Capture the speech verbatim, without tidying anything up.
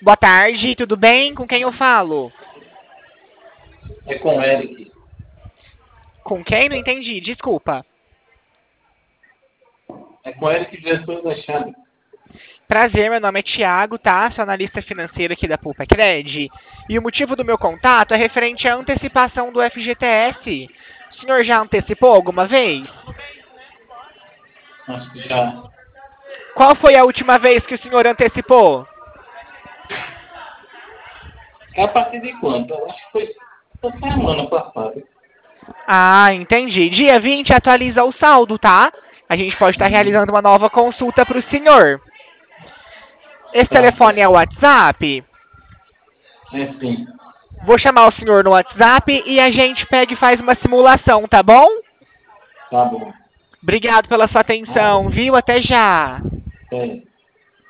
Boa tarde, tudo bem? Com quem eu falo? É com o Eric. Com quem? Não entendi, desculpa. É com o Eric, diretor da Chave. Prazer, meu nome é Thiago, tá? Sou analista financeiro aqui da Pulpa Cred. E o motivo do meu contato é referente à antecipação do F G T S. O senhor já antecipou alguma vez? Acho que já. Qual foi a última vez que o senhor antecipou? É a partir de quanto? Eu acho que foi essa semana passada. Ah, entendi. Dia vinte atualiza o saldo, tá? A gente pode estar Uhum. realizando uma nova consulta para o senhor. Esse Tá telefone é o certo. WhatsApp? É sim. Vou chamar o senhor no WhatsApp e a gente pega e faz uma simulação, tá bom? Tá bom. Obrigado pela sua atenção, Nada. viu? Até já. É.